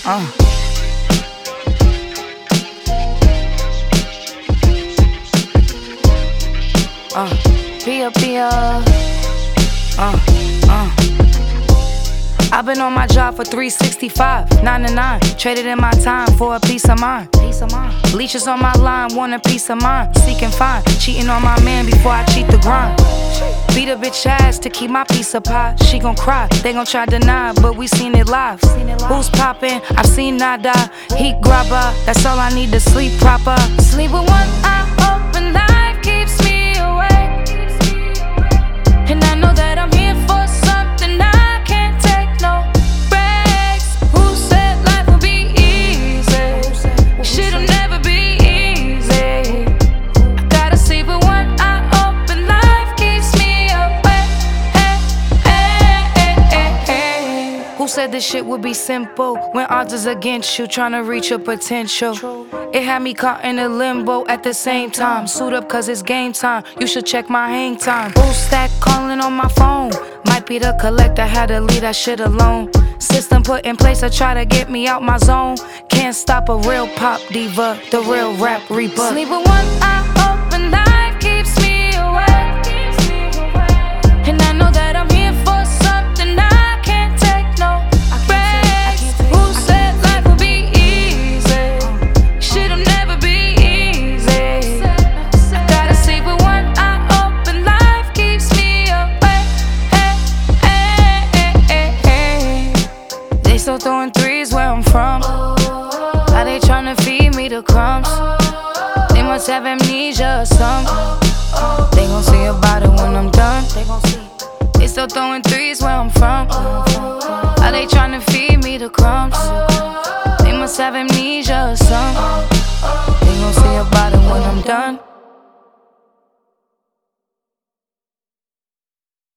I've been on my job for 365, 9 to 9. Traded in my time for a peace of mind. Leeches on my line, want a peace of mind. Seek and find, cheating on my man before I cheat the grind. Beat a bitch ass to keep my piece of pie. She gon' cry, they gon' try to deny, but we seen it live. Who's poppin'? I've seen nada. Heat grabber, that's all I need to sleep proper. Sleep with one eye open, life keeps me awake. And I know that I'm here for something, I can't take no breaks. Who said life would be easy? Shit'll never be easy. I gotta sleep with one eye open, life keeps me awake. Who said this shit would be simple when odds is against you, tryna reach your potential? It had me caught in a limbo at the same time. Suit up cause it's game time, you should check my hang time. Who's that calling on my phone? Might be the collector, had to leave that shit alone. System put in place to try to get me out my zone. Can't stop a real pop diva, the real rap reaper. Sleep with one eye open, life keeps me awake. And I know that I'm here for something, I can't take no breaks. Who said life would be easy? Shit'll never be easy. I gotta sleep with one eye open, life keeps me awake. They still throwing threes where I'm from. How they tryna feed me the crumbs? They must have amnesia or something. They gon' see about it when I'm done. They still throwing threes where I'm from. How they tryna feed me the crumbs? They must have amnesia or something. They gon' see about it when I'm done.